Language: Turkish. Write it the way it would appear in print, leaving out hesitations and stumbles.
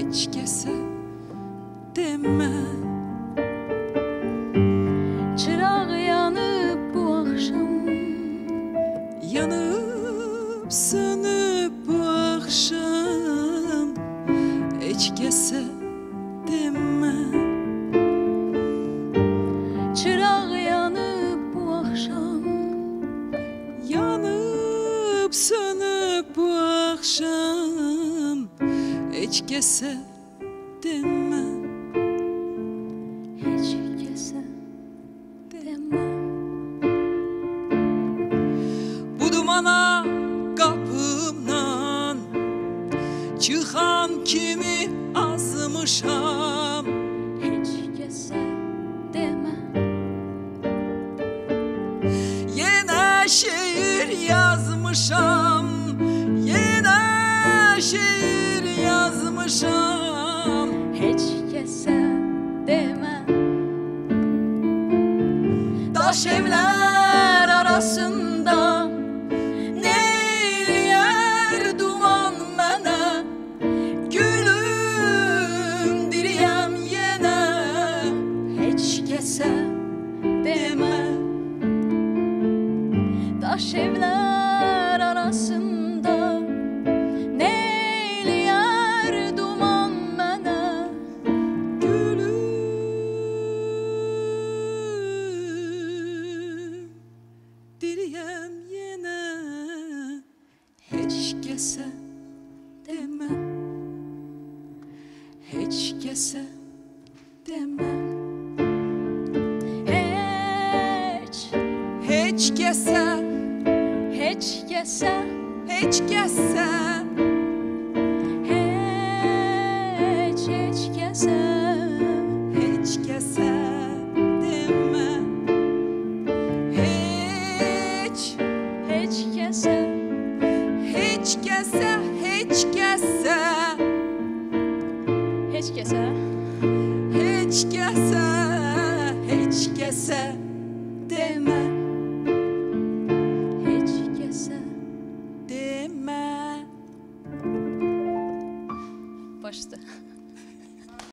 hiç kese deme. Çıraq yanıb bu akşam, Yanıp sönüp bu akşam hiç kese deme. çıraq yanıb bu akşam, Yanıp sönüp bu akşam hiç kese deme. heç kəsə demə. Bu dumana kapımdan çıkan kimi azmışam. Heç kəsə demə. Yine şiir yazmışam, yine şiir yazmışam. Heç kəsə demə. Daş evler arasında neyləyər duman mənə. Gülüm diriyəm yenə, Heç kəsə demə. Daş evlər arasında neyləyər duman mənə. gülüm diriyəm yenə. Heç kəsə demə, heç kəsə demə. Heç, Heç kəsə, heç kəsə, heç kəsə, heç kəsə, heç kəsə demə. Heç, heç kəsə, heç kəsə, heç kəsə, heç kəsə, heç kəsə, heç kəsə demə. heç kəsə. Demə. Başda.